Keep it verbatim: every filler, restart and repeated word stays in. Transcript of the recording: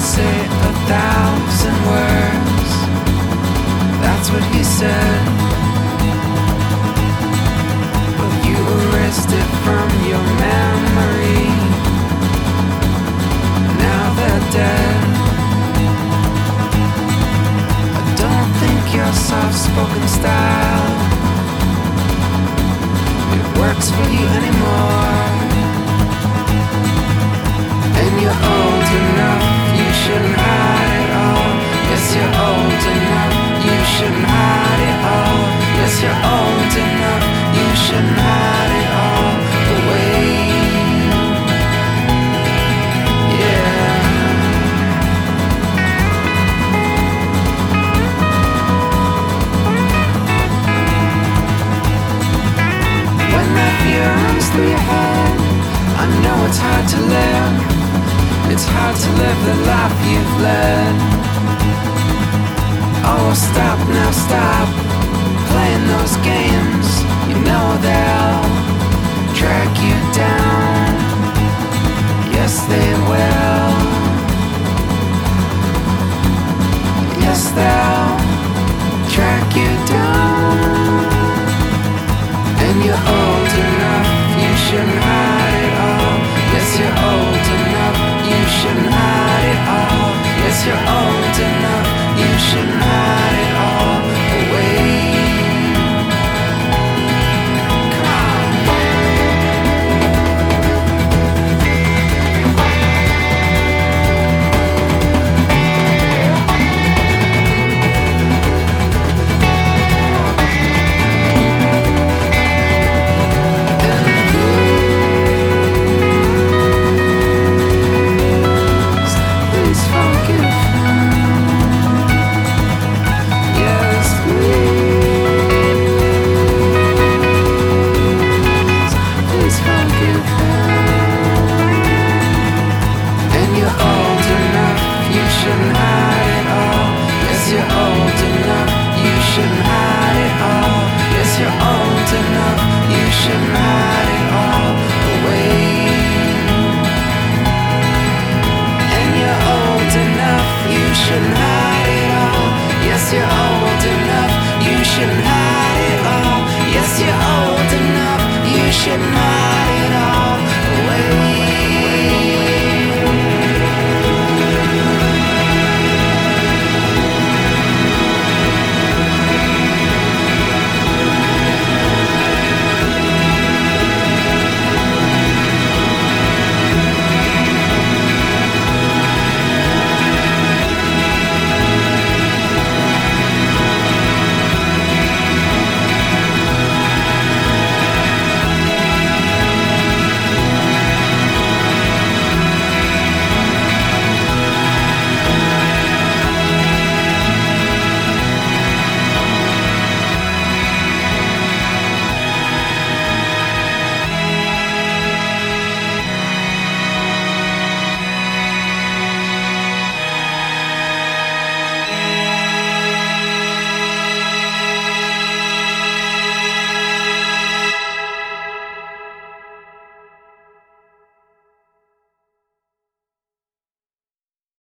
say a thousand words. That's what he said. But you erased it from your memory. Now they're dead. I don't think your soft-spoken style it works for you anymore. And you're old enough, you shouldn't hide it all. Yes, you're old enough, you shouldn't hide it all. Yes, you're old enough, you shouldn't hide it all away. Yeah. When that fear runs through your head, I know it's hard to live. It's hard to live the life you've led. Oh, stop now, stop playing those games. You know they'll drag you down. Yes, they will. Yes, they'll drag you down. And you're old enough, you shouldn't hide it all. Yes, you're old enough, you shouldn't hide it all. Yes, you're old enough, you shouldn't hide it all away. Shouldn't hide it all. Yes, you're old enough, you shouldn't hide it all. Yes, you're old enough, you shouldn't hide